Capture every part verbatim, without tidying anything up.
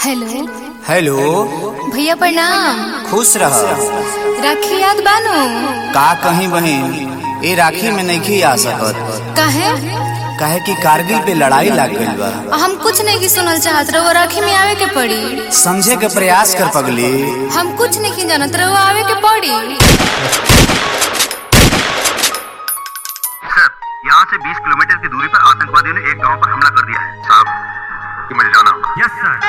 Hello hello भैया प्रणाम। खुश रह। राखी याद बानो का कहीं बहन ए राखी में नहीं आ सकत। काहे? काहे कि कारगिल पे लड़ाई लग गई बा। हम कुछ नहीं की सुनल चाहत रहो, राखी में आवे के पड़ी। समझे के प्रयास कर पगली। हम कुछ नहीं की जानत रहो, आवे के पड़ी। सर, यहाँ से बीस किलोमीटर की दूरी पर आतंकवादियों ने एक गांव पर हमला कर दिया है। साहब, कि मुझे जाना होगा। यस सर।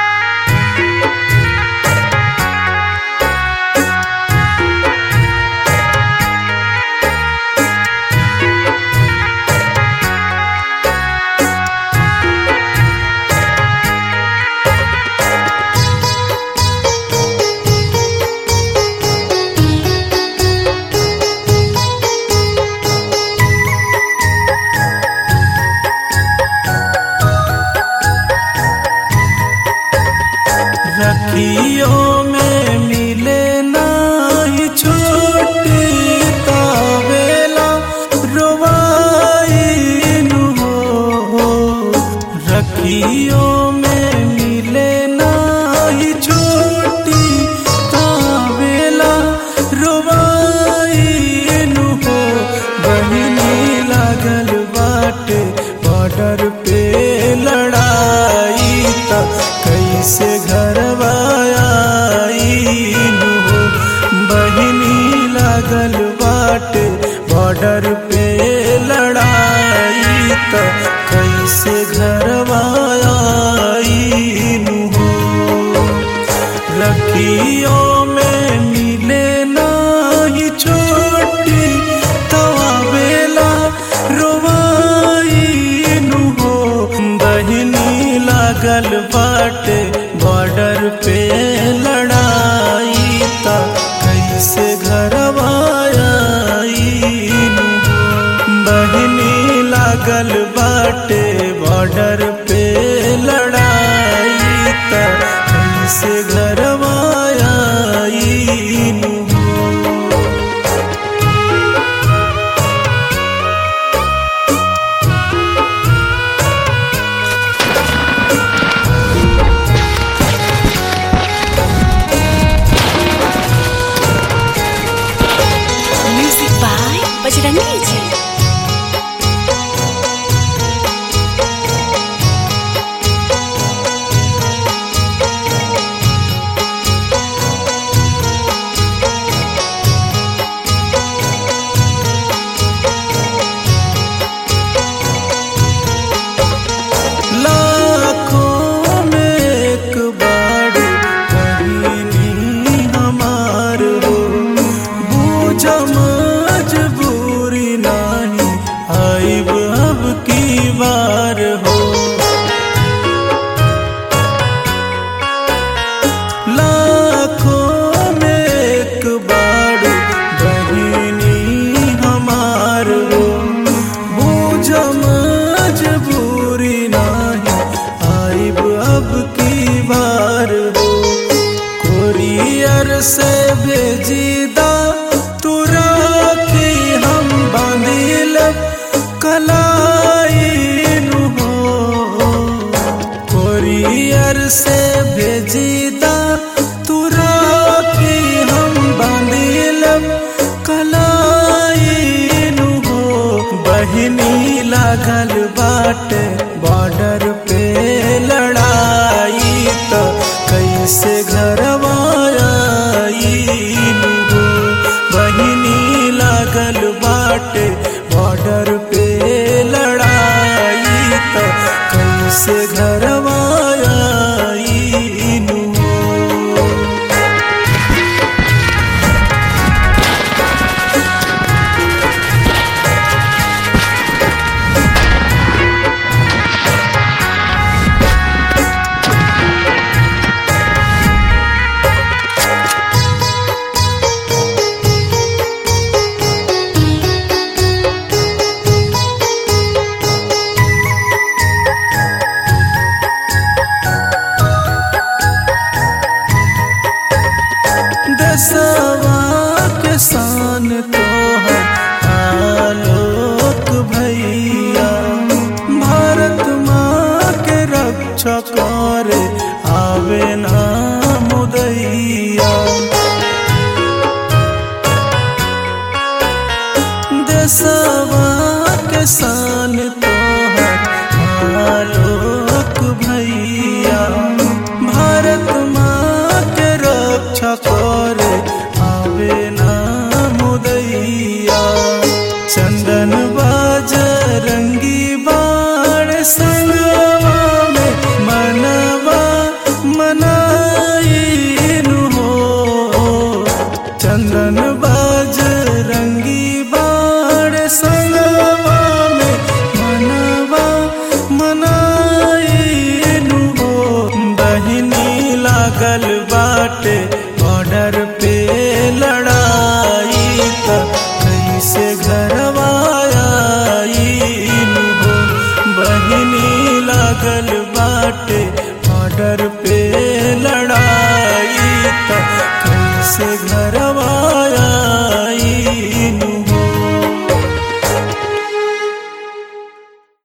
रखियों में मिले नाही छोटी तावेला रोवाइन हो। रखियों में मिले नाही छोटी तावेला रोवाइन हो। बहिनी लागल बाटे बॉर्डर पे लड़ाई त कैसे घरवा आईन हो। बहिनी लागल बाटे बॉर्डर पे लड़ाई त कैसे घरवा आईन हो। रखियों में मिले नाही छोटी तवावेला रोवाईन हो। बहिनी लागल बाटे बॉर्डर पे लड़ाई त कैसे घरवा आईन हो। बहिनी लागल बाटे बॉर्डर पे लड़ाई त कैसे घरवा आईन हो। बजरंगी जी। लाखों में एक बार बहिनी हमार हो। बूझ मजबूरी नहीं आइब अब की बार हो। लाखों में एक बार बहिनी हमार हो। बूझ मजबूरी नहीं आइब अब की बार हो। कोरियर से भेजीदा तुरा की हम बांधिल कलाइन हो। कोरियर से भेजीदा तुरा की हम बांधिल कलाइन हो। बहिनी लागल बाटे बॉर्डर पे लड़ाई त कैसे घरवा आईन हो। बहिनी लागल बाटे बॉर्डर पे लड़ाई त कैसे घरवा आईन हो। देशवा के शान तोहर आलोक भैया। भारत माँ के रक्षा करे आवे आवे ना मुदैया। देशवा के शान तोहर आलोक भैया, भारत माँ के रक्षा करे आवे ना मुदैया। चंदन बजरंगी बाण संगवा में मनवा मनाइनु हो। चंदन बजरंगी बाण संगवा में मनवा मनाइनु हो। बहिनी लागल बाटे बॉर्डर पे लड़ाई, त कैसे घरवा आइनु हो। बहिनी लागल बाटे बॉर्डर पे लड़ाई, त कैसे घरवा